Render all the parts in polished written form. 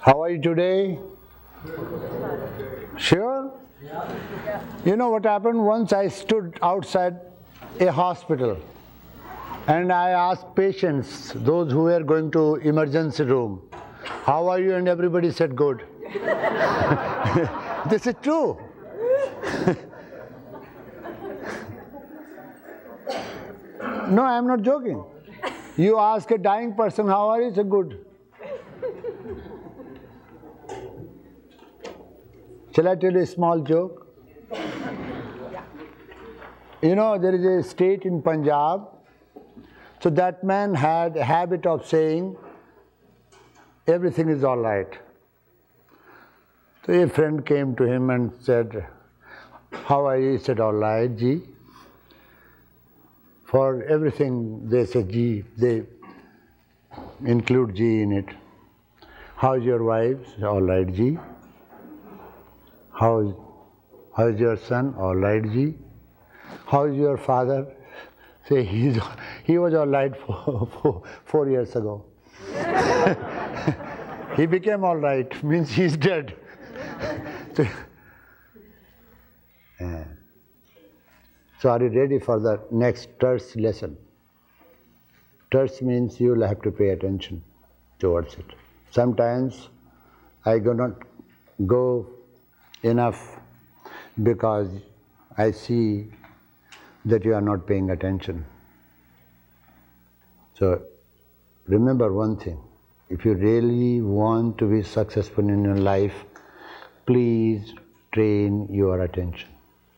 How are you today? Sure? You know what happened? Once I stood outside a hospital and I asked patients, those who were going to emergency room, how are you? And everybody said good. This is true. No, I am not joking. You ask a dying person, how are you? Say good. Shall I tell you a small joke? You know, there is a state in Punjab. So that man had a habit of saying, everything is all right. So a friend came to him and said, how are you? He said, all right, ji. For everything they say ji, they include ji in it. How's your wife? All right, ji. How's your son? All right, ji. How's your father? Say he was all right for 4 years ago. He became all right, means he's dead. So are you ready for the next terse lesson? Terse means you will have to pay attention towards it. Sometimes I do not go enough because I see that you are not paying attention. So remember one thing, if you really want to be successful in your life, please train your attention.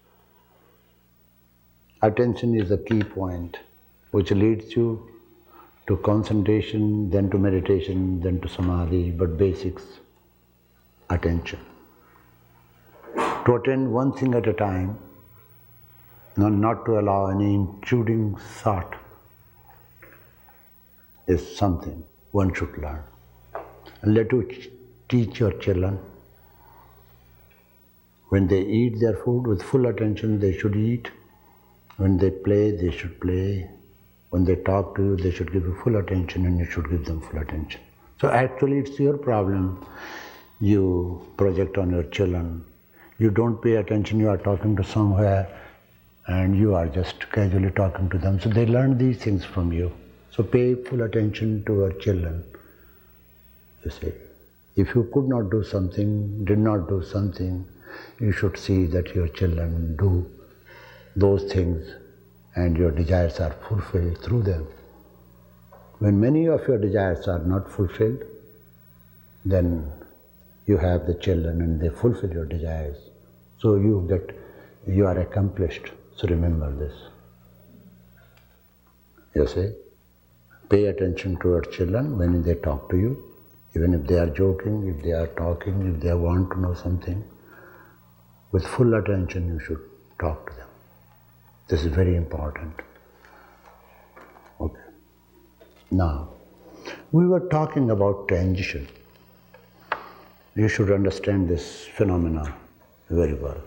Attention is a key point which leads you to concentration, then to meditation, then to samadhi, but basics, attention. To attend one thing at a time, not to allow any intruding thought, is something one should learn. And let you teach your children. When they eat their food with full attention, they should eat. When they play, they should play. When they talk to you, they should give you full attention and you should give them full attention. So actually it's your problem you project on your children. You don't pay attention, you are talking to somewhere and you are just casually talking to them. So they learn these things from you. So pay full attention to your children. You see, if you could not do something, did not do something, you should see that your children do those things and your desires are fulfilled through them. When many of your desires are not fulfilled, then you have the children and they fulfill your desires. So you are accomplished. So remember this. You see, pay attention to your children when they talk to you, even if they are joking, if they are talking, if they want to know something. With full attention you should talk to them. This is very important. Okay. Now, we were talking about transition. You should understand this phenomena very well.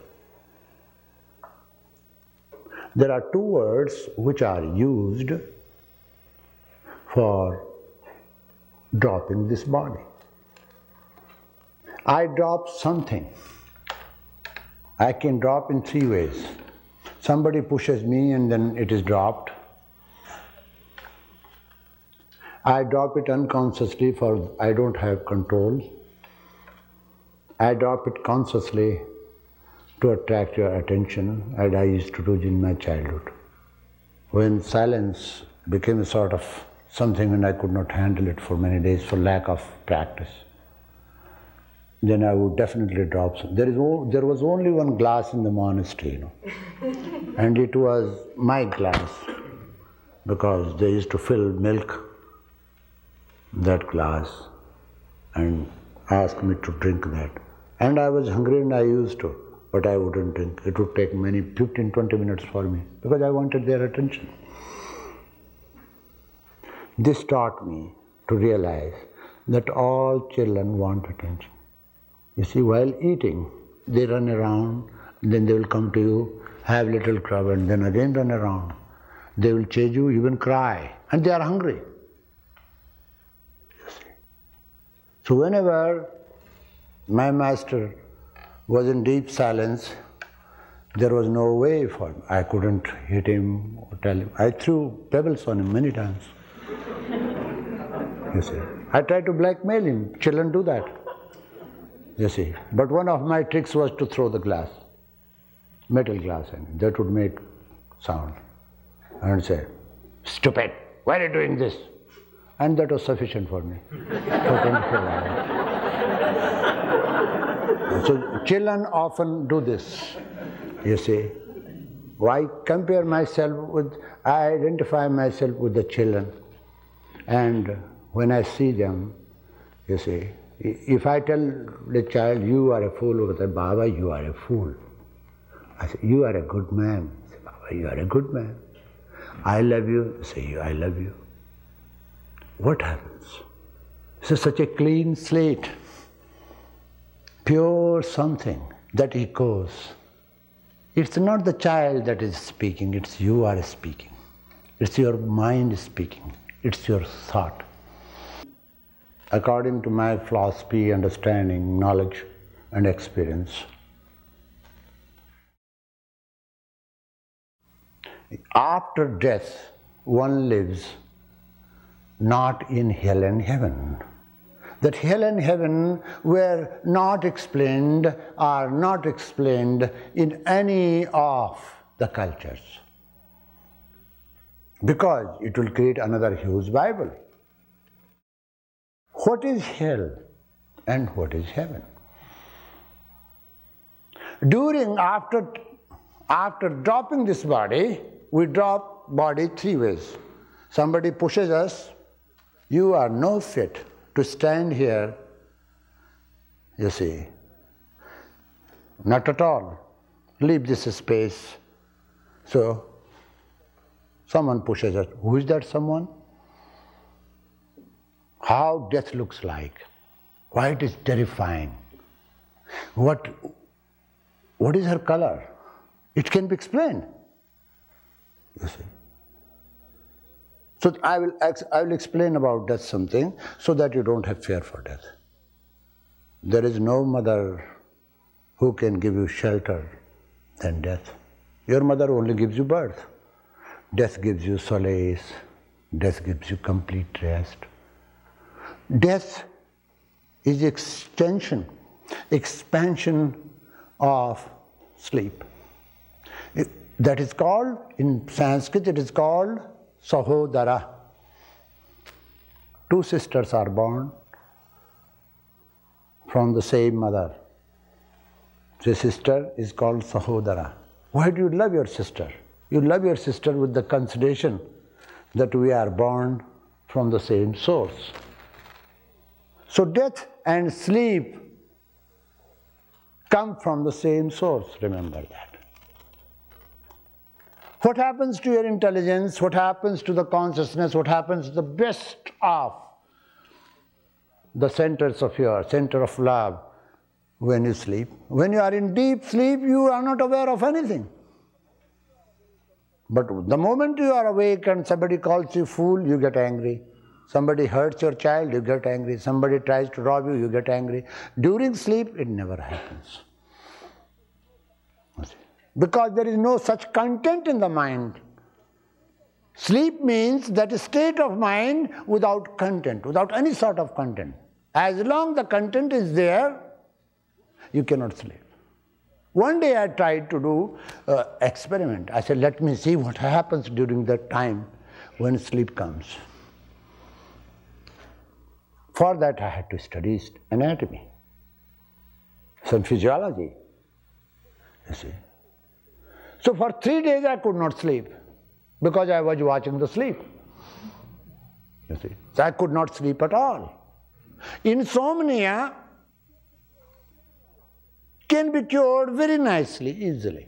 There are two words which are used for dropping this body. I drop something. I can drop in three ways. Somebody pushes me and then it is dropped. I drop it unconsciously for I don't have control. I drop it consciously to attract your attention, as I used to do in my childhood. When silence became a sort of something and I could not handle it for many days for lack of practice, then I would definitely drop some. There was only one glass in the monastery, and it was my glass, because they used to fill milk that glass and ask me to drink that. And I was hungry and I used to, but I wouldn't drink. It would take 15-20 minutes for me, because I wanted their attention. This taught me to realize that all children want attention. You see, while eating, they run around, then they will come to you, have little crab, and then again run around. They will chase you, even cry, and they are hungry. You see. So whenever My master was in deep silence. There was no way for him. I couldn't hit him or tell him. I threw pebbles on him many times. You see. I tried to blackmail him. Children do that. You see. But one of my tricks was to throw the glass, metal glass, and that would make sound. And say, "Stupid, why are you doing this?" And that was sufficient for me for 24 hours. So children often do this, you see. I compare myself with, I identify myself with the children. And when I see them, you see, if I tell the child, "You are a fool," or say, "Baba, you are a fool." I say, "You are a good man." I say, "Baba, you are a good man." "I love you." I say, "I love you." What happens? This is such a clean slate, pure something that echoes. It's not the child that is speaking, it's you are speaking. It's your mind speaking. It's your thought. According to my philosophy, understanding, knowledge, and experience, after death, one lives not in hell and heaven. That hell and heaven were not explained, are not explained in any of the cultures, because it will create another huge Bible. What is hell and what is heaven? After dropping this body, we drop body three ways. Somebody pushes us, "You are no fit to stand here," you see. Not at all. Leave this space. So, someone pushes us. Who is that someone? How death looks like. Why it is terrifying. What is her color? It can be explained. You see. So I will explain about death something so that you don't have fear for death. There is no mother who can give you shelter than death. Your mother only gives you birth. Death gives you solace. Death gives you complete rest. Death is expansion of sleep. That is called, in Sanskrit, it is called Sahodara. Two sisters are born from the same mother. The sister is called Sahodara. Why do you love your sister? You love your sister with the consideration that we are born from the same source. So death and sleep come from the same source, remember that. What happens to your intelligence, what happens to the consciousness, what happens to the best of the centers of your center of love when you sleep? When you are in deep sleep, you are not aware of anything. But the moment you are awake and somebody calls you fool, you get angry. Somebody hurts your child, you get angry. Somebody tries to rob you, you get angry. During sleep, it never happens. Because there is no such content in the mind. Sleep means that state of mind without content, without any sort of content. As long the content is there, you cannot sleep. One day I tried to do an experiment. I said, let me see what happens during that time when sleep comes. For that I had to study anatomy, some physiology, you see. So for 3 days I could not sleep because I was watching the sleep, you see. So I could not sleep at all. Insomnia can be cured very nicely, easily,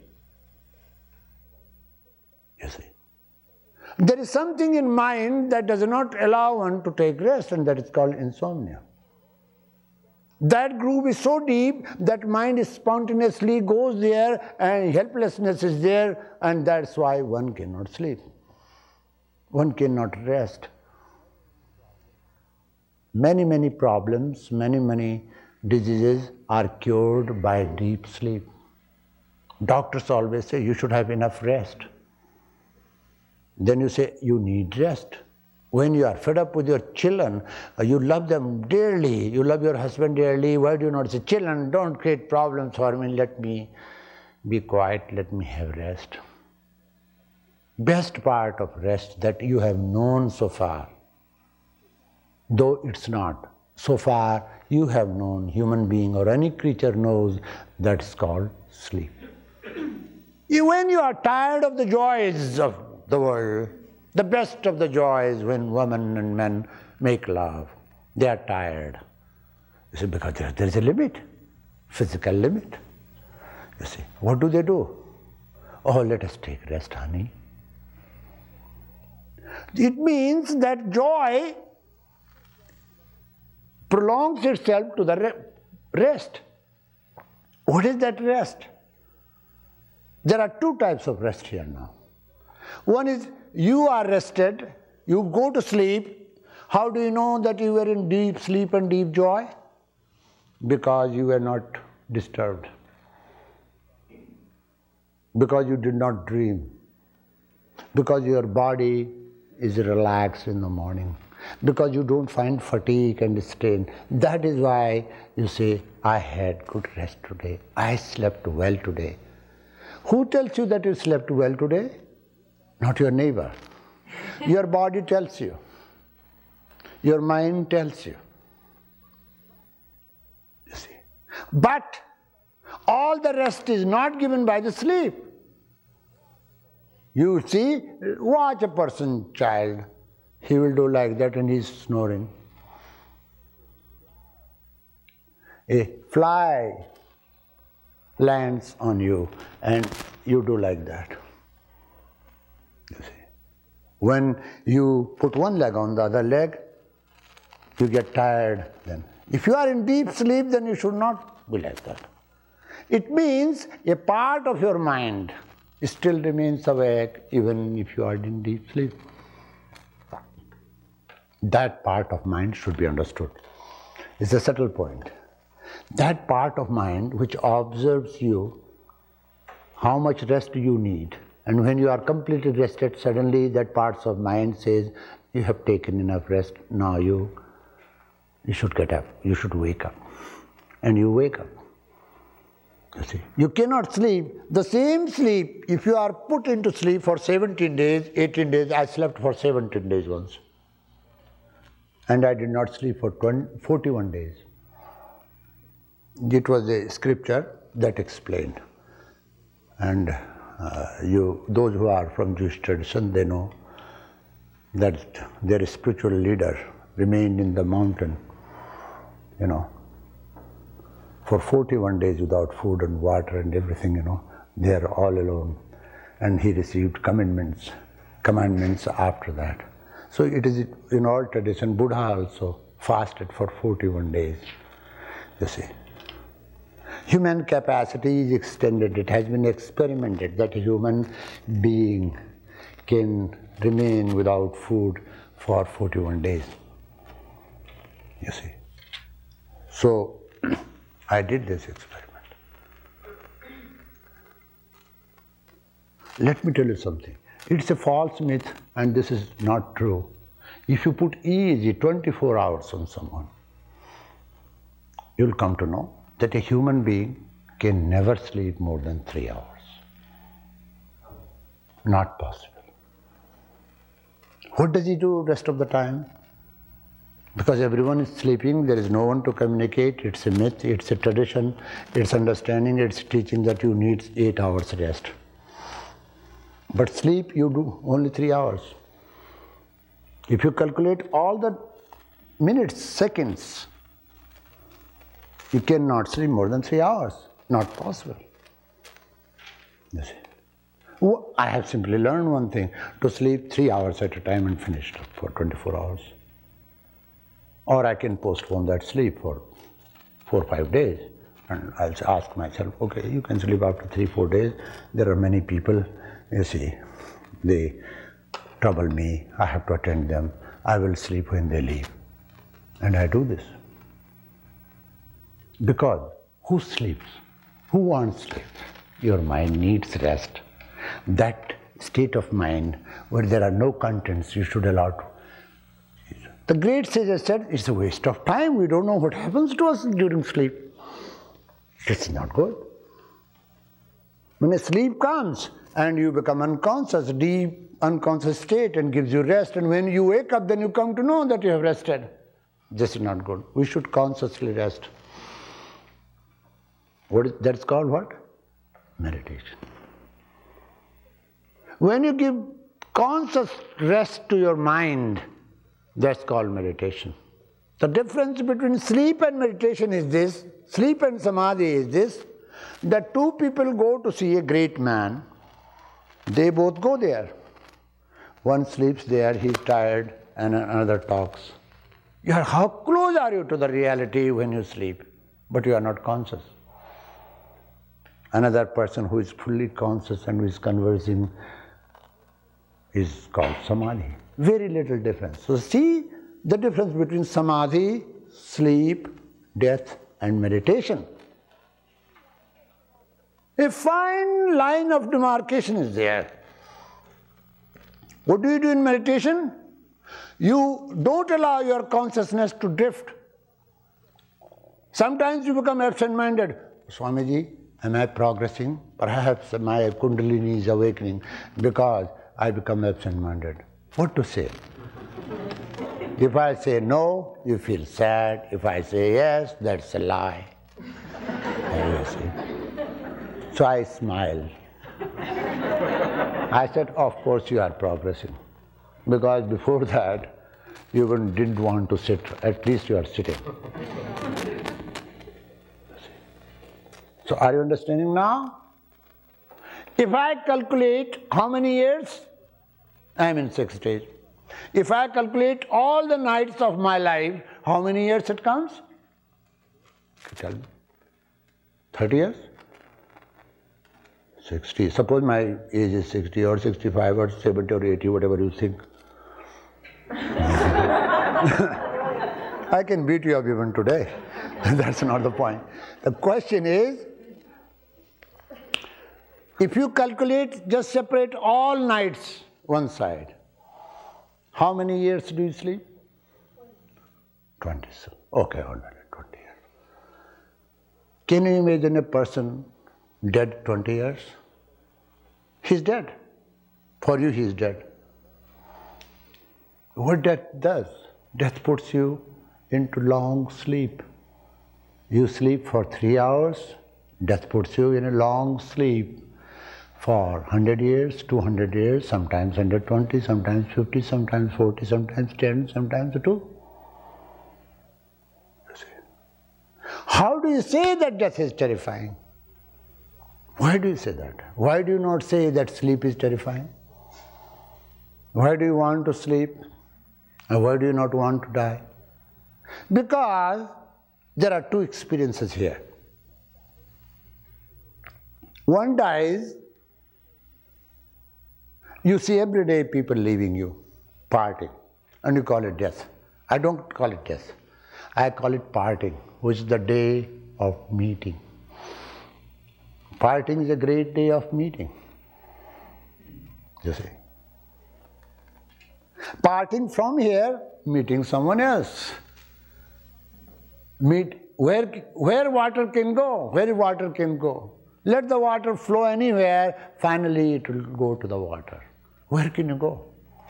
you see. There is something in mind that does not allow one to take rest, and that is called insomnia. That groove is so deep that mind spontaneously goes there and helplessness is there, and that's why one cannot sleep. One cannot rest. Many problems, many diseases are cured by deep sleep. Doctors always say you should have enough rest. Then you say you need rest. When you are fed up with your children, you love them dearly, you love your husband dearly, why do you not say, children, don't create problems for me, let me be quiet, let me have rest. Best part of rest that you have known so far, though it's not, so far you have known, human being or any creature knows, that's called sleep. When you are tired of the joys of the world, the best of the joys when women and men make love, they are tired. You see, because there is a limit, physical limit. You see, what do? Oh, let us take rest, honey. It means that joy prolongs itself to the rest. What is that rest? There are two types of rest here now. One is you are rested, you go to sleep. How do you know that you were in deep sleep and deep joy? Because you were not disturbed. Because you did not dream. Because your body is relaxed in the morning. Because you don't find fatigue and strain. That is why you say, I had good rest today. I slept well today. Who tells you that you slept well today? Not your neighbor. Your body tells you. Your mind tells you. You see. But all the rest is not given by the sleep. You see, watch a person, child. He will do like that and he's snoring. A fly lands on you and you do like that. You see. When you put one leg on the other leg, you get tired then. If you are in deep sleep, then you should not be like that. It means a part of your mind still remains awake even if you are in deep sleep. That part of mind should be understood. It's a subtle point. That part of mind which observes you, how much rest you need, and when you are completely rested, suddenly that part of mind says, you have taken enough rest, now you should get up, you should wake up. And you wake up. You see, you cannot sleep. The same sleep, if you are put into sleep for 17 days, 18 days, I slept for 17 days once. And I did not sleep for 41 days. It was a scripture that explained. And those who are from Jewish tradition, they know that their spiritual leader remained in the mountain, for 41 days without food and water and everything, they are all alone. And he received commandments after that. So it is in all tradition, Buddha also fasted for 41 days, you see. Human capacity is extended. It has been experimented that a human being can remain without food for 41 days, you see. So I did this experiment. Let me tell you something. It's a false myth and this is not true. If you put easy 24 hours on someone, you'll come to know that a human being can never sleep more than 3 hours. Not possible. What does he do rest of the time? Because everyone is sleeping, there is no one to communicate, it's a myth, it's a tradition, it's understanding, it's teaching that you need 8 hours rest. But sleep you do only 3 hours. If you calculate all the minutes, seconds, you cannot sleep more than 3 hours. Not possible. You see. I have simply learned one thing, to sleep 3 hours at a time and finish for 24 hours. Or I can postpone that sleep for 4 or 5 days. And I'll ask myself, okay, you can sleep after 3 or 4 days. There are many people, you see, they trouble me, I have to attend them. I will sleep when they leave. And I do this. Because who sleeps? Who wants sleep? Your mind needs rest. That state of mind where there are no contents, you should allow to. The great sages said, it's a waste of time. We don't know what happens to us during sleep. It's not good. When a sleep comes and you become unconscious, deep unconscious state, and gives you rest, and when you wake up, then you come to know that you have rested. This is not good. We should consciously rest. That's called what? Meditation. When you give conscious rest to your mind, that's called meditation. The difference between sleep and meditation is this, sleep and samadhi is this, that two people go to see a great man, they both go there. One sleeps there, he's tired, and another talks. How close are you to the reality when you sleep? But you are not conscious. Another person who is fully conscious and who is conversing is called samadhi. Very little difference. So see the difference between samadhi, sleep, death, and meditation. A fine line of demarcation is there. What do you do in meditation? You don't allow your consciousness to drift. Sometimes you become absent-minded. Swamiji, am I progressing? Perhaps my kundalini is awakening because I become absent-minded. What to say? If I say no, you feel sad. If I say yes, that's a lie. You see. So I smile. I said, of course you are progressing. Because before that, you even didn't want to sit. At least you are sitting. So are you understanding now? If I calculate how many years, I am in 60s. If I calculate all the nights of my life, how many years it comes? Tell me. 30 years? 60. Suppose my age is 60 or 65 or 70 or 80, whatever you think. I can beat you up even today. That's not the point. The question is, if you calculate, just separate all nights one side, how many years do you sleep? 20. Okay, 120 years. Can you imagine a person dead 20 years? He's dead. For you, he's dead. What death does? Death puts you into long sleep. You sleep for 3 hours, death puts you in a long sleep for 100 years, 200 years, sometimes 120, sometimes 50, sometimes 40, sometimes 10, sometimes 2. How do you say that death is terrifying? Why do you say that? Why do you not say that sleep is terrifying? Why do you want to sleep? And why do you not want to die? Because there are two experiences here. One dies, you see every day people leaving you, parting, and you call it death. I don't call it death. I call it parting, which is the day of meeting. Parting is a great day of meeting, you see. Parting from here, meeting someone else. Meet where water can go, where water can go. Let the water flow anywhere, finally it will go to the water. Where can you go?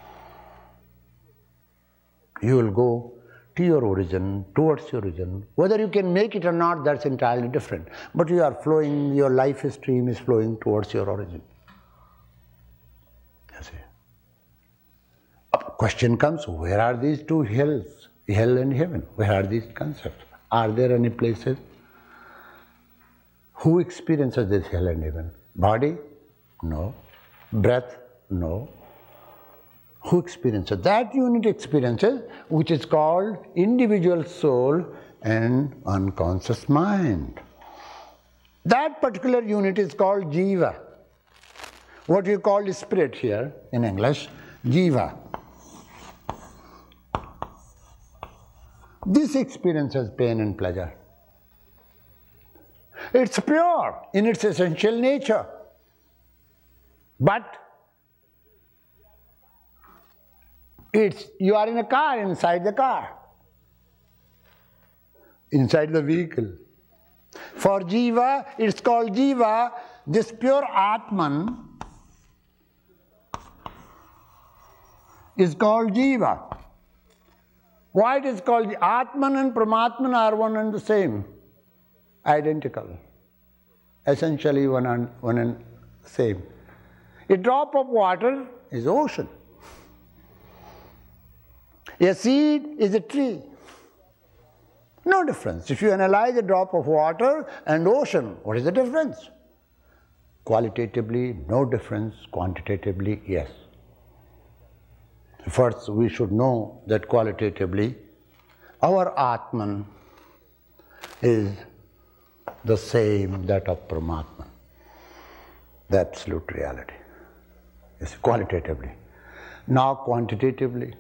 You will go to your origin, towards your origin. Whether you can make it or not, that's entirely different. But you are flowing, your life stream is flowing towards your origin. You see. A question comes, where are these two hills, hell and heaven? Where are these concepts? Are there any places? Who experiences this hell and heaven? Body? No. Breath? No. Who experiences? That unit experiences, which is called individual soul and unconscious mind. That particular unit is called jiva. What you call spirit here in English, jiva. This experiences pain and pleasure. It's pure in its essential nature. But you are in a car, inside the car, inside the vehicle. For Jiva, it's called Jiva, this pure Atman is called Jiva. Why it is called Atman and Paramatman are one and the same, identical, essentially one and same. A drop of water is ocean. A seed is a tree. No difference. If you analyze a drop of water and ocean, what is the difference? Qualitatively, no difference. Quantitatively, yes. First, we should know that qualitatively, our Atman is the same that of Paramatman, the absolute reality. Yes, qualitatively. Now, quantitatively,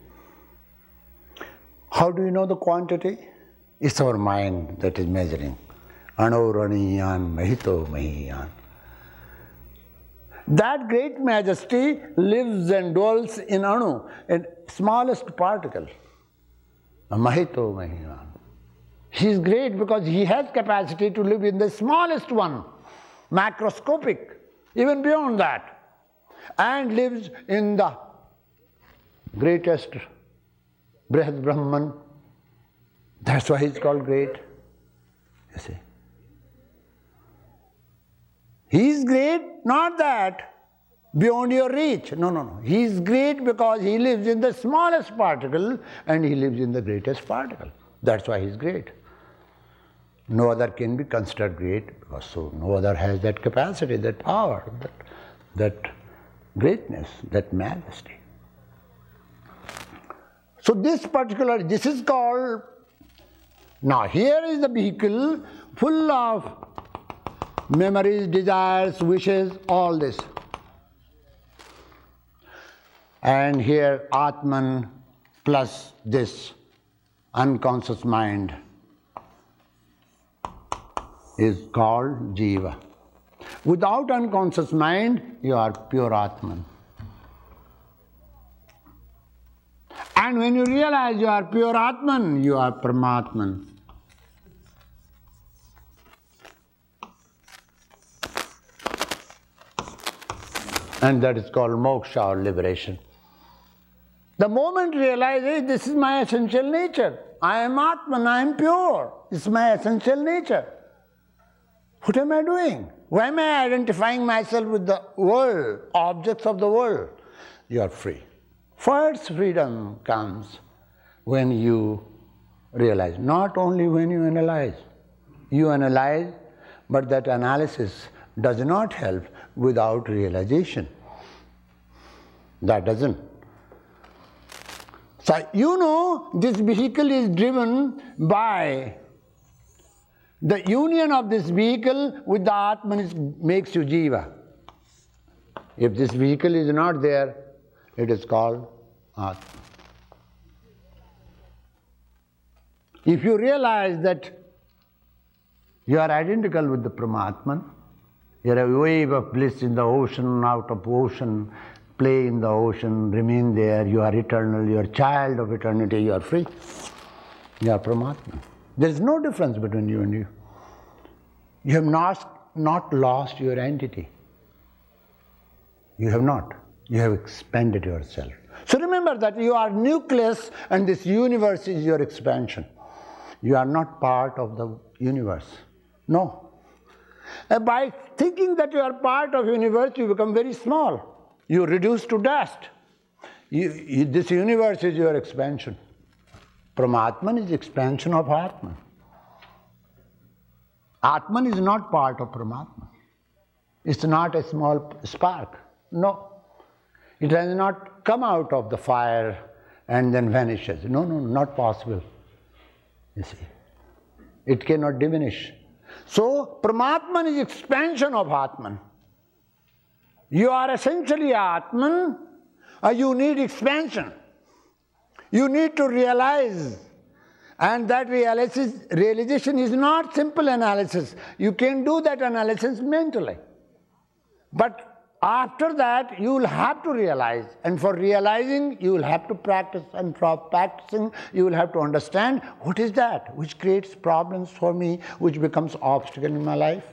how do you know the quantity? It's our mind that is measuring. Anoraniyan mahito mahiyan. That great majesty lives and dwells in Anu, in smallest particle. Mahito mahiyan. He is great because he has capacity to live in the smallest one, macroscopic, even beyond that, and lives in the greatest Brihad Brahman. That's why he's called great, you see. He is great, not that, beyond your reach. No, no, no. He is great because he lives in the smallest particle and he lives in the greatest particle. That's why he is great. No other can be considered great because so no other has that capacity, that power, that greatness, that majesty. So this is called, now here is the vehicle full of memories, desires, wishes, all this. And here Atman plus this unconscious mind is called Jiva. Without unconscious mind, you are pure Atman. And when you realize you are pure Atman, you are Paramatman. And that is called moksha or liberation. The moment you realize, hey, this is my essential nature. I am Atman, I am pure. It's my essential nature. What am I doing? Why am I identifying myself with the world, objects of the world? You are free. First freedom comes when you realize, not only when you analyze. You analyze, but that analysis does not help without realization. That doesn't. So you know this vehicle is driven by the union of this vehicle with the Atman makes you Jiva. If this vehicle is not there, it is called Atman. If you realize that you are identical with the Paramatman, you are a wave of bliss in the ocean, out of ocean, play in the ocean, remain there, you are eternal, you are a child of eternity, you are free. You are Paramatman. There is no difference between you and you. You have not lost your entity. You have not. You have expanded yourself. So remember that you are nucleus and this universe is your expansion. You are not part of the universe. No. By thinking that you are part of universe, you become very small. You reduce to dust. This universe is your expansion. Paramatman is expansion of Atman. Atman is not part of Paramatman. It's not a small spark. No. It has not come out of the fire and then vanishes. No, no, not possible. You see. It cannot diminish. So, Paramatman is expansion of Atman. You are essentially Atman, you need expansion. You need to realize And that realization is not simple analysis. You can do that analysis mentally. But after that, you will have to realize. And for realizing, you will have to practice. And for practicing, you will have to understand what is that which creates problems for me, which becomes obstacle in my life.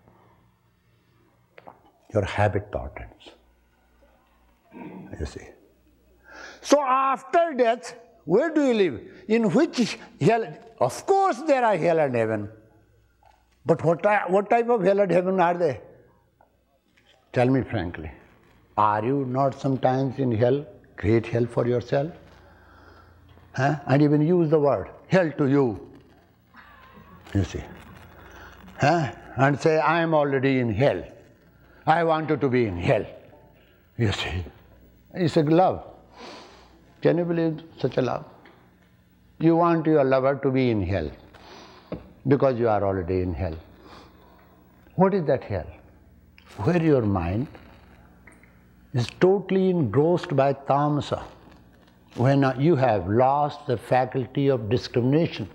Your habit patterns. You see. So after death, where do you live? In which hell? Of course there are hell and heaven. But what type of hell and heaven are they? Tell me frankly. Are you not sometimes in hell? Create hell for yourself? And even use the word, hell to you. You see. And say, I am already in hell. I wanted to be in hell. You see. It's a love. Can you believe such a love? You want your lover to be in hell because you are already in hell. What is that hell? Where your mind is totally engrossed by tamasa, when you have lost the faculty of discrimination,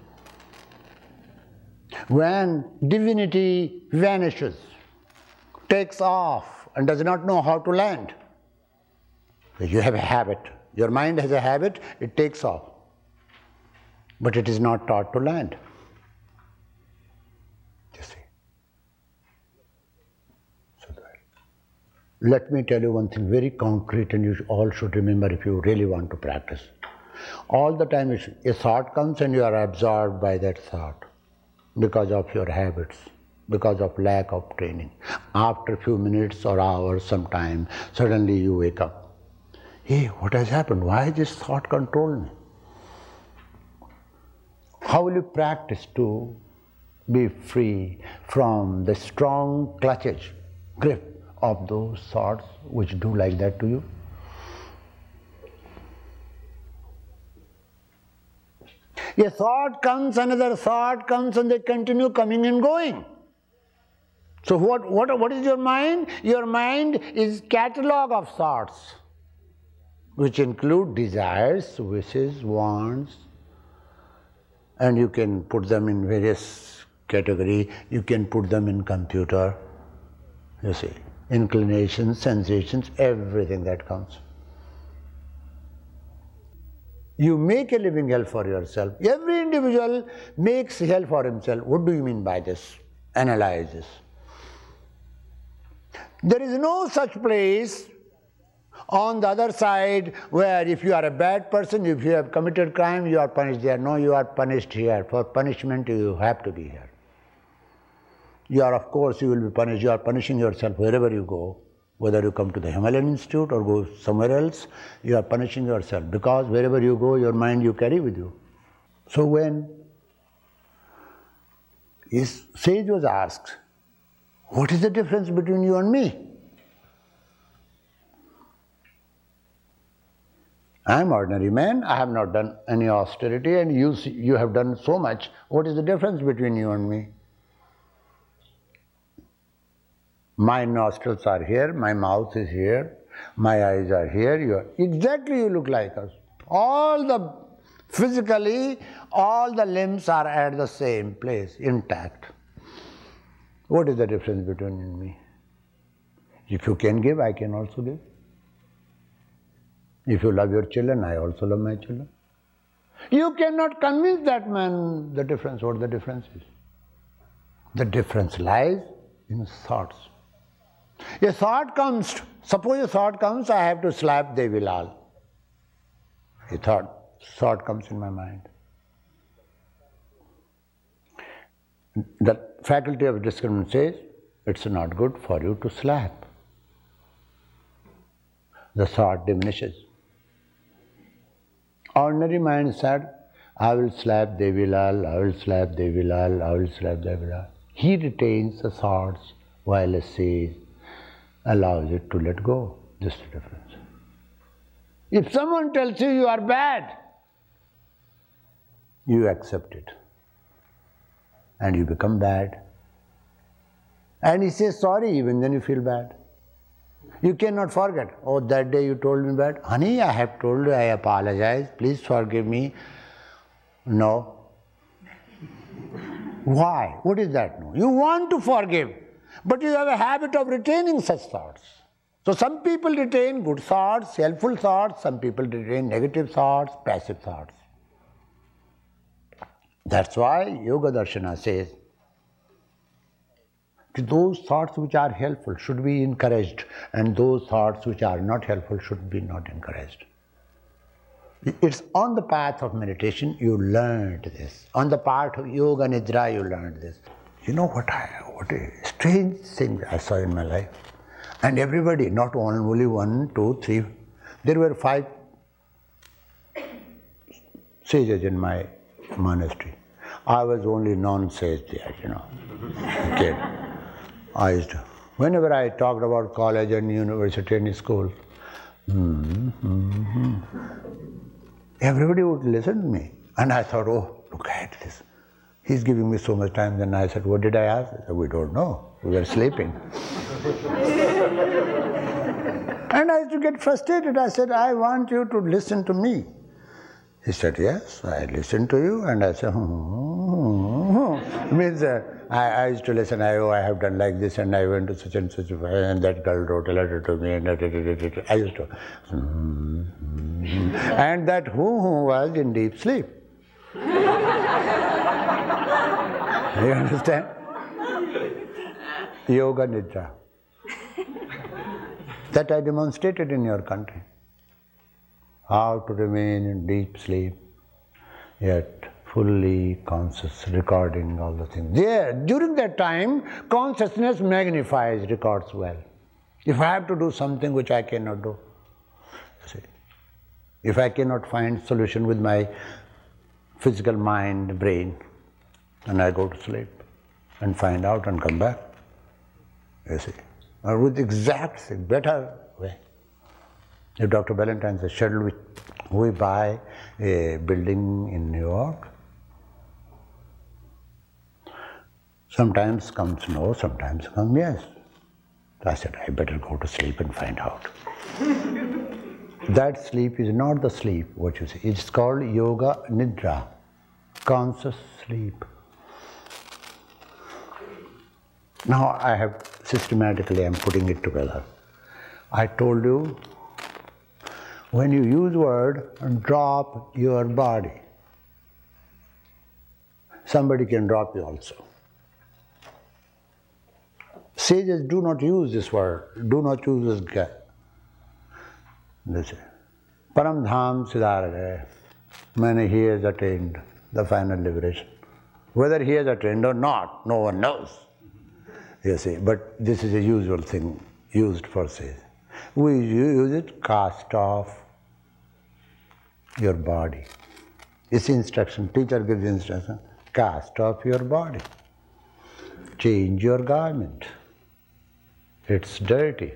when divinity vanishes, takes off and does not know how to land. You have a habit. Your mind has a habit, it takes off. But it is not taught to land. You see. So let me tell you one thing very concrete, and you all should remember if you really want to practice. All the time a thought comes and you are absorbed by that thought because of your habits, because of lack of training. After a few minutes or hours, sometime, suddenly you wake up. Hey, what has happened? Why this thought controlled me? How will you practice to be free from the strong clutches, grip of those thoughts which do like that to you? A thought comes, another thought comes, and they continue coming and going. So what is your mind? Your mind is catalog of thoughts, which include desires, wishes, wants, and you can put them in various categories. You can put them in computer, you see, inclinations, sensations, everything that comes. You make a living hell for yourself. Every individual makes hell for himself. What do you mean by this? Analyze this. There is no such place on the other side where if you are a bad person, if you have committed crime, you are punished there. No, you are punished here. For punishment, you have to be here. You are, of course, you will be punished. You are punishing yourself wherever you go. Whether you come to the Himalayan Institute or go somewhere else, you are punishing yourself because wherever you go, your mind you carry with you. So when his sage was asked, what is the difference between you and me? I am ordinary man, I have not done any austerity, and you have done so much. What is the difference between you and me? My nostrils are here, my mouth is here, my eyes are here, exactly you look like us. Physically, all the limbs are at the same place, intact. What is the difference between you and me? If you can give, I can also give. If you love your children, I also love my children. You cannot convince that man the difference, what the difference is. The difference lies in thoughts. A thought comes, suppose a thought comes, I have to slap Devilal. A thought comes in my mind. The faculty of discrimination says, it's not good for you to slap. The thought diminishes. Ordinary mind said, I will slap Devilal, I will slap Devilal, I will slap Devilal. He retains the thoughts while a sage allows it to let go. This is the difference. If someone tells you you are bad, you accept it and you become bad. And he says sorry, even then you feel bad. You cannot forget, oh, that day you told me bad. Honey, I have told you, I apologize, please forgive me. No, Why? What is that? No? You want to forgive, but you have a habit of retaining such thoughts. So some people retain good thoughts, helpful thoughts, some people retain negative thoughts, passive thoughts. That's why Yoga Darshana says those thoughts which are helpful should be encouraged, and those thoughts which are not helpful should be not encouraged. It's on the path of meditation you learned this. On the path of Yoga Nidra you learned this. You know what a strange thing I saw in my life. And everybody, not only 1, 2, 3, there were 5 sages in my monastery. I was only non-sage there, kid. Whenever I talked about college and university and school, everybody would listen to me. And I thought, oh, look at this. He's giving me so much time. Then I said, what did I ask? I said, we don't know. We were sleeping. And I used to get frustrated. I said, I want you to listen to me. He said, yes, I listened to you. And I said, means I used to listen, I have done like this, and I went to such and such, and that girl wrote a letter to me, and I used to. And that who was in deep sleep. You understand? Yoga Nidra. That I demonstrated in your country. How to remain in deep sleep, yet fully conscious, recording all the things. There, during that time, consciousness magnifies, records well. If I have to do something which I cannot do, see, if I cannot find solution with my physical mind, brain, then I go to sleep and find out and come back, you see, or with exact, better way. If Dr. Ballantyne says, shall we buy a building in New York? Sometimes comes no, sometimes comes yes. I said, I better go to sleep and find out. That sleep is not the sleep, what you say. It's called Yoga Nidra, conscious sleep. Now I have systematically, I'm putting it together. I told you, when you use word, drop your body. Somebody can drop you also. Sages do not use this word, do not use this guy. They say, Param Dham Siddharagaya, meaning he has attained the final liberation. Whether he has attained or not, no one knows. You see, but this is a usual thing used for sages. We use it, cast off your body. It's instruction, teacher gives instruction, cast off your body. Change your garment. It's dirty.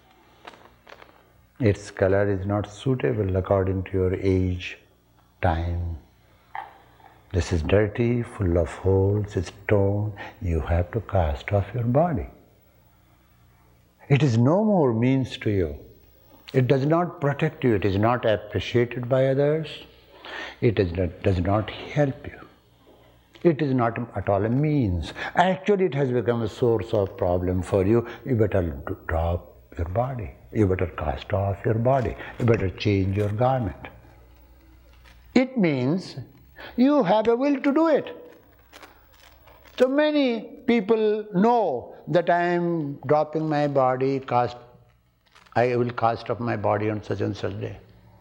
Its color is not suitable according to your age, time. This is dirty, full of holes, it's torn. You have to cast off your body. It is no more means to you. It does not protect you. It is not appreciated by others. It does not help you. It is not at all a means. Actually, it has become a source of problem for you. You better drop your body. You better cast off your body. You better change your garment. It means you have a will to do it. So many people know that I am dropping my body, I will cast off my body on such and such day.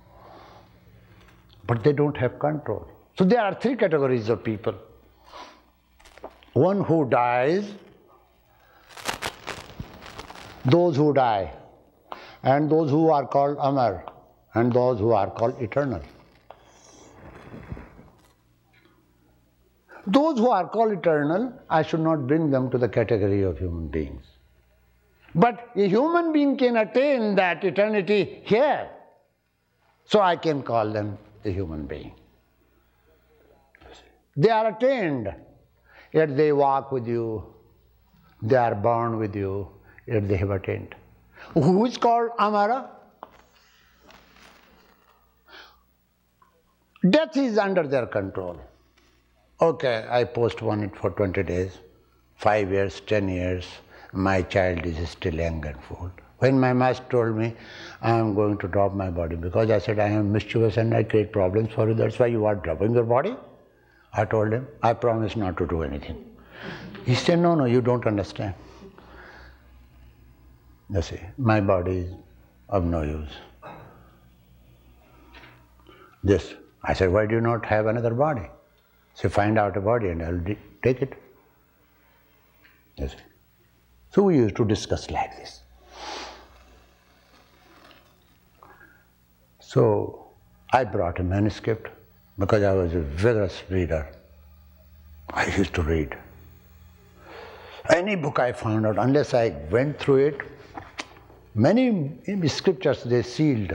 But they don't have control. So there are 3 categories of people. One who dies, those who die, and those who are called Amar, and those who are called eternal. Those who are called eternal, I should not bring them to the category of human beings. But a human being can attain that eternity here, so I can call them a human being. They are attained, yet they walk with you, they are born with you, yet they have attained. Who is called Amara? Death is under their control. Okay, I postpone it for 20 days, 5 years, 10 years, my child is still young and full. When my master told me, I am going to drop my body, because I said I am mischievous and I create problems for you, that's why you are dropping your body. I told him, I promise not to do anything. He said, no, you don't understand. You see, my body is of no use. This, I said, why do you not have another body? So find out a body and I'll take it. You see. So we used to discuss like this. So I brought a manuscript because I was a vigorous reader. I used to read. Any book I found out, unless I went through it, many scriptures they sealed,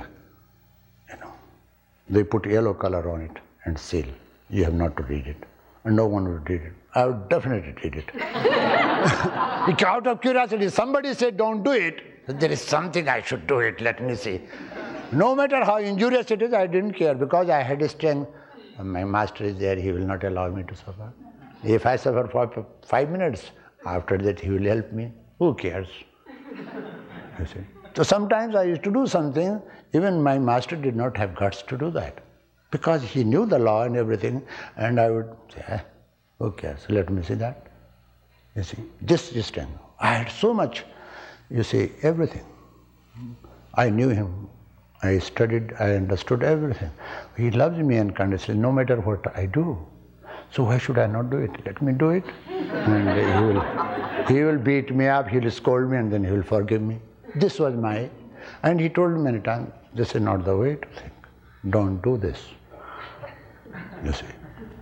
They put yellow color on it and seal. You have not to read it. And no one would read it. I would definitely read it. Out of curiosity, somebody said don't do it. There is something I should do it, let me see. No matter how injurious it is, I didn't care because I had a strength. My master is there, he will not allow me to suffer. If I suffer for 5 minutes, after that he will help me. Who cares? You see. So sometimes I used to do something, even my master did not have guts to do that. Because he knew the law and everything, and I would say, who cares? Let me see that. You see, this strength. I had so much, you see, everything. I knew him. I studied, I understood everything. He loves me unconditionally, no matter what I do. So why should I not do it? Let me do it. And he will beat me up, he will scold me, and then he will forgive me. This was and he told me many times, this is not the way to think. Don't do this. You see.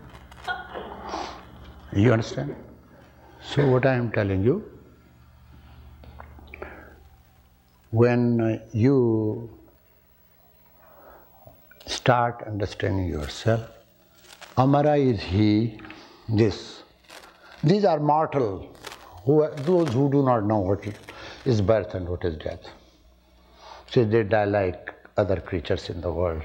You understand? So what I am telling you, when you start understanding yourself, Amara is he, this. These are mortal, those who do not know what is birth and what is death. So they die like other creatures in the world.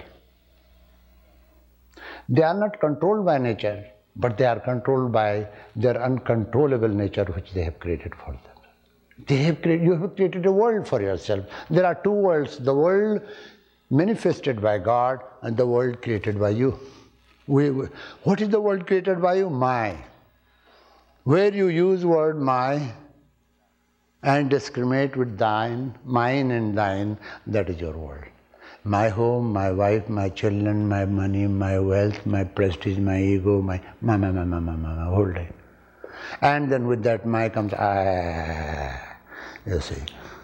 They are not controlled by nature, but they are controlled by their uncontrollable nature which they have created for them. You have created a world for yourself. There are two worlds, the world manifested by God and the world created by you. What is the world created by you? My. Where you use word my and discriminate with thine, mine and thine, that is your world. My home, my wife, my children, my money, my wealth, my prestige, my ego, my whole day. And then with that my comes I, you see.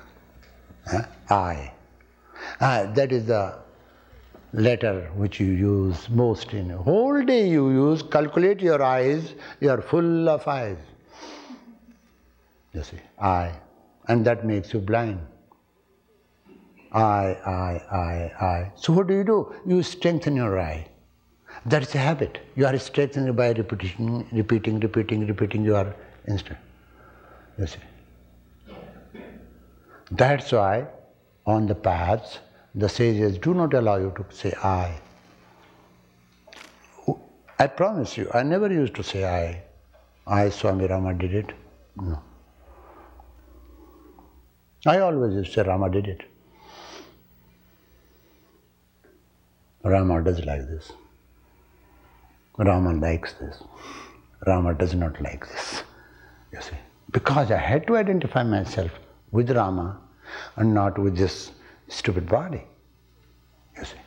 I. That is the letter which you use most in a whole day you use, calculate your eyes, you are full of eyes. You see, I. And that makes you blind. I. So what do? You strengthen your I. That's a habit. You are strengthening by repetition, repeating your instinct. You see. That's why on the paths, the sages do not allow you to say I. I promise you, I never used to say I, Swami Rama did it. No. I always used to say Rama did it. Rama does like this. Rama likes this. Rama does not like this. You see. Because I had to identify myself with Rama and not with this stupid body. You see.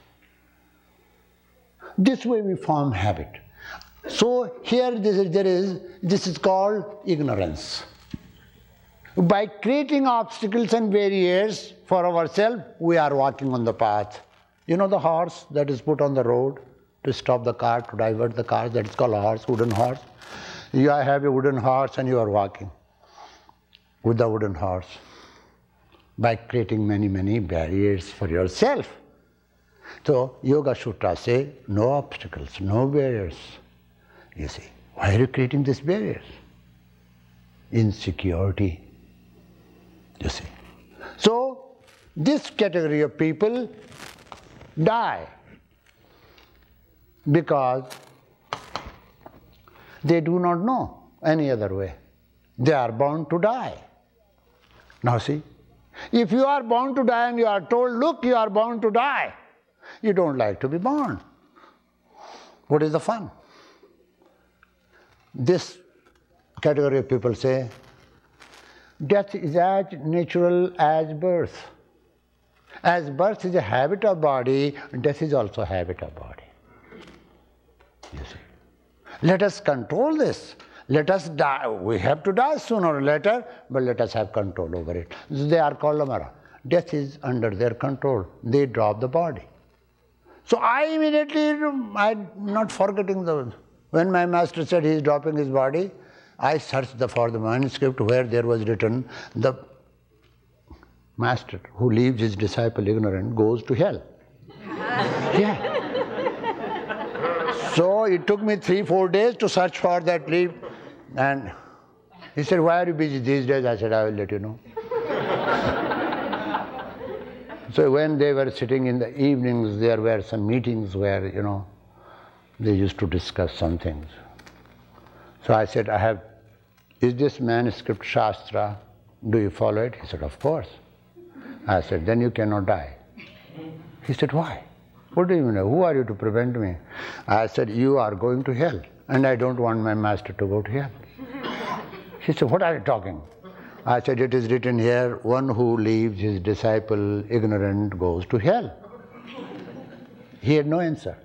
This way we form habit. So here this is called ignorance. By creating obstacles and barriers for ourselves, we are walking on the path. You know the horse that is put on the road to stop the car, to divert the car, that is called a horse, wooden horse. You have a wooden horse and you are walking with the wooden horse by creating many barriers for yourself. So Yoga Sutra say, no obstacles, no barriers. You see, why are you creating these barriers? Insecurity. You see. So this category of people die because They do not know any other way. They are bound to die. Now see, if you are bound to die and you are told, look, you are bound to die, you don't like to be born. What is the fun? This category of people say, death is as natural as birth. As birth is a habit of body, death is also a habit of body. You see. Let us control this. Let us die. We have to die sooner or later, but let us have control over it. They are called Amara. Death is under their control. They drop the body. So I immediately, I'm not forgetting when my master said he is dropping his body, I searched for the manuscript where there was written, the master who leaves his disciple ignorant goes to hell. Yeah. So it took me 3-4 days to search for that leaf. And he said, why are you busy these days? I said, I will let you know. So when they were sitting in the evenings, there were some meetings where, they used to discuss some things. So I said, is this manuscript Shastra? Do you follow it? He said, of course. I said, then you cannot die. He said, why? What do you mean? Who are you to prevent me? I said, you are going to hell, and I don't want my master to go to hell. He said, what are you talking? I said, it is written here, one who leaves his disciple ignorant goes to hell. He had no answer.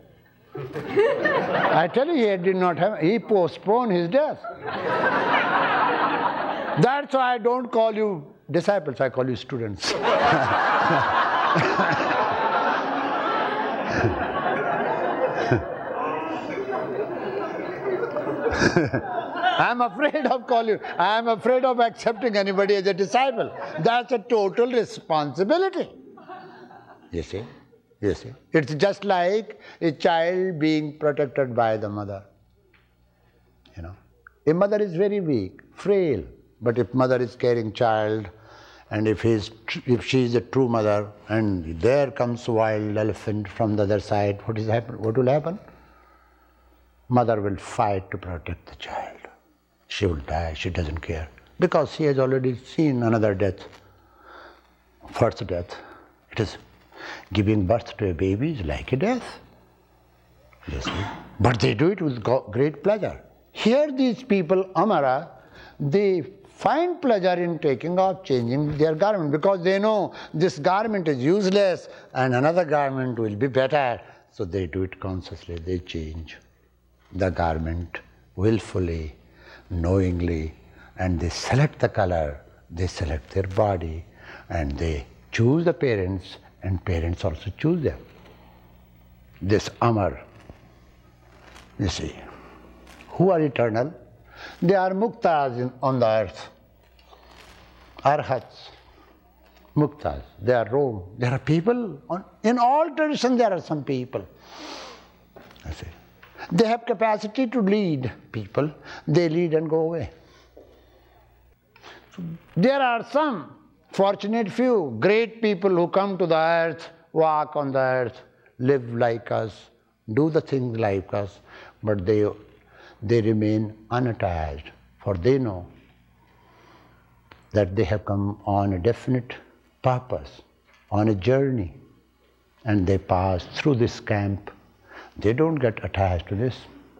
I tell you, he postponed his death. That's why I don't call you disciples, I call you students. I'm afraid of accepting anybody as a disciple. That's a total responsibility. You see? It's just like a child being protected by the mother. A mother is very weak, frail, but if mother is carrying child, and if she is a true mother, and there comes wild elephant from the other side, what will happen? Mother will fight to protect the child. She will die, she doesn't care. Because she has already seen another death, first death. It is giving birth to a baby is like a death. You see? But they do it with great pleasure. Here these people, Amara, they find pleasure in taking off, changing their garment, because they know this garment is useless and another garment will be better. So they do it consciously, they change the garment willfully, knowingly, and they select the color, they select their body, and they choose the parents, and parents also choose them. This Amar, you see, who are eternal? They are muktas on the earth, arhats, muktas, they are roam. There are people, in all traditions there are some people. I say, they have capacity to lead people, they lead and go away. There are some fortunate few, great people who come to the earth, walk on the earth, live like us, do the things like us, but they remain unattached, for they know that they have come on a definite purpose, on a journey, and they pass through this camp. They don't get attached to this.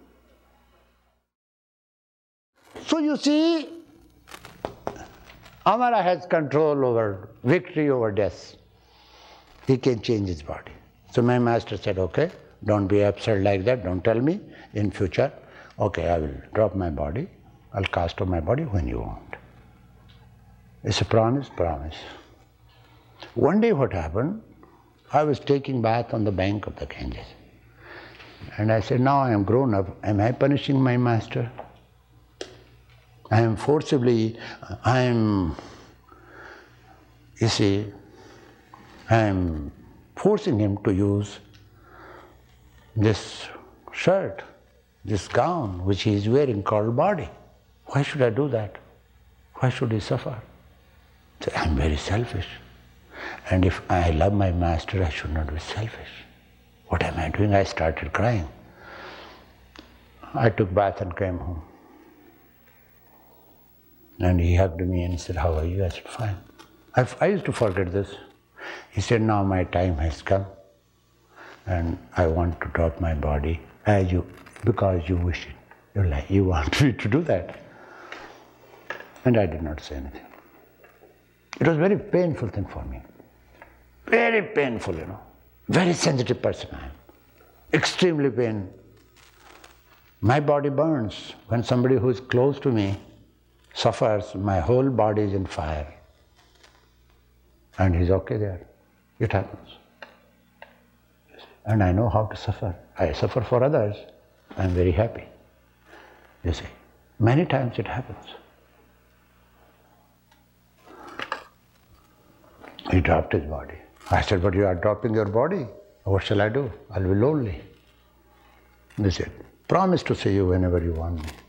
So you see, Amara has control over, victory over death. He can change his body. So my master said, okay, don't be absurd like that, don't tell me in future. Okay, I will drop my body, I'll cast off my body when you want. It's a promise, promise. One day what happened, I was taking bath on the bank of the Ganges. And I said, now I am grown up, am I punishing my master? I am forcibly, I am forcing him to use this shirt, this gown which he is wearing called body. Why should I do that? Why should he suffer? So I am very selfish. And if I love my master, I should not be selfish. What am I doing? I started crying. I took bath and came home. And he hugged me and said, "How are you?" I said, "Fine." I used to forget this. He said, "Now my time has come and I want to drop my body because you wish it. You want me to do that." And I did not say anything. It was a very painful thing for me. Very painful, Very sensitive person I am. Extremely pain. My body burns. When somebody who is close to me suffers, my whole body is in fire. And he's okay there. It happens. And I know how to suffer. I suffer for others. I'm very happy. You see, many times it happens. He dropped his body. I said, "But you are dropping your body. What shall I do? I'll be lonely." He said, "Promise to see you whenever you want me."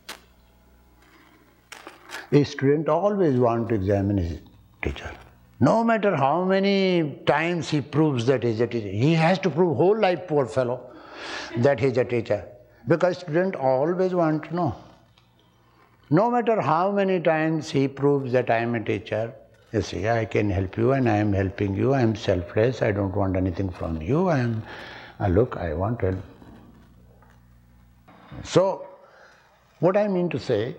A student always wants to examine his teacher. No matter how many times he proves that he's a teacher, he has to prove whole life, poor fellow, that he's a teacher. Because student always want to know. No matter how many times he proves that I am a teacher, you see, I can help you and I am helping you, I am selfless, I don't want anything from you, look, I want to help. So, what I mean to say,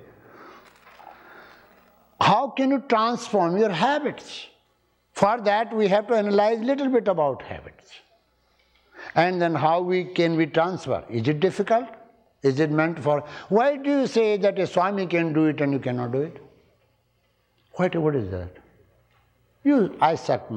how can you transform your habits? For that we have to analyze a little bit about habits. And then how can we transfer? Is it difficult? Is it meant for... Why do you say that a Swami can do it and you cannot do it? What is that? I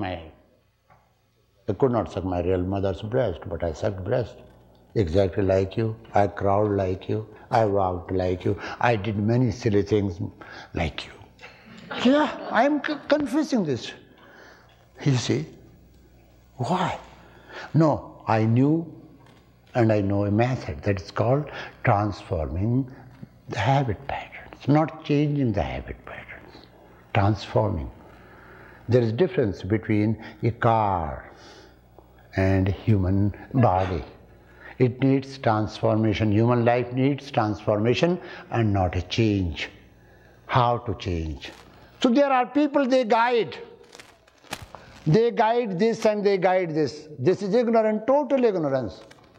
could not suck my real mother's breast, but I sucked breast. Exactly like you. I crawled like you. I walked like you. I did many silly things like you. Yeah, I am confessing this. You see? Why? No, I knew and I know a method that is called transforming the habit patterns, not changing the habit patterns, transforming. There is a difference between a car and human body. It needs transformation. Human life needs transformation and not a change. How to change? So there are people, they guide. They guide this and they guide this. This is ignorance, total ignorance.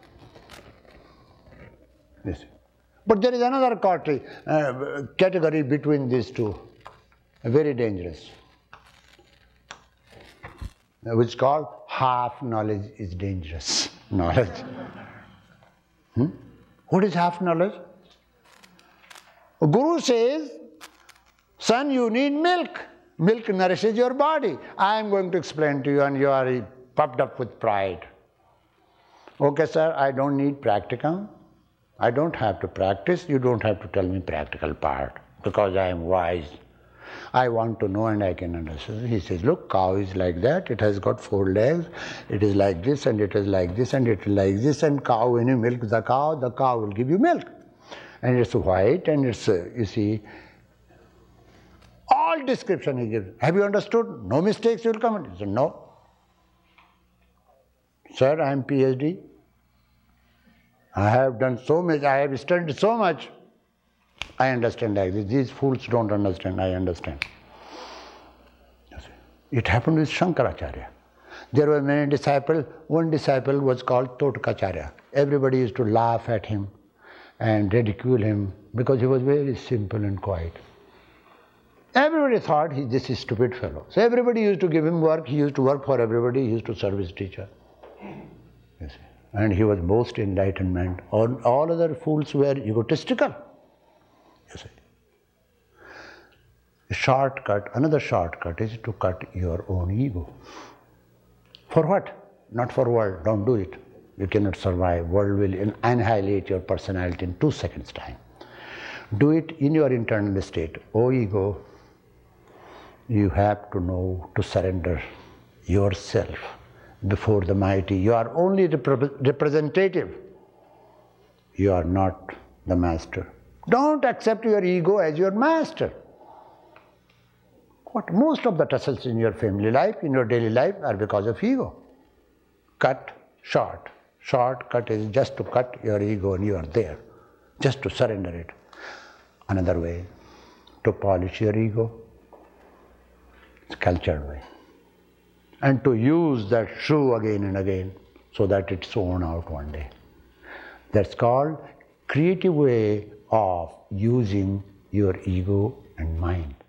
Yes. But there is another category between these two, very dangerous, which is called half knowledge is dangerous knowledge. What is half knowledge? A guru says, "Son, you need milk. Milk nourishes your body. I am going to explain to you," and you are puffed up with pride. "Okay, sir, I don't need practicum. I don't have to practice. You don't have to tell me practical part because I am wise. I want to know and I can understand." He says, "Look, cow is like that. It has got 4 legs. It is like this and it is like this and it is like this. And cow, when you milk the cow will give you milk. And it's white and it's, you see, all description he gives. Have you understood? No mistakes will come." He said, "No. Sir, I am PhD. I have done so much, I have studied so much. I understand like this. These fools don't understand, I understand." It happened with Shankaracharya. There were many disciples. One disciple was called Totakacharya. Everybody used to laugh at him and ridicule him because he was very simple and quiet. Everybody thought this is a stupid fellow. So everybody used to give him work. He used to work for everybody. He used to serve his teacher. You see. And he was most enlightenment. All other fools were egotistical. You see. A shortcut, another shortcut is to cut your own ego. For what? Not for world. Don't do it. You cannot survive. World will annihilate your personality in 2 seconds' time. Do it in your internal state. Oh ego, you have to know to surrender yourself before the mighty. You are only representative. You are not the master. Don't accept your ego as your master. What? Most of the tussles in your family life, in your daily life, are because of ego. Cut short. Shortcut is just to cut your ego and you are there. Just to surrender it. Another way, to polish your ego. It's cultured way. And to use that shoe again and again so that it's worn out one day. That's called creative way of using your ego and mind.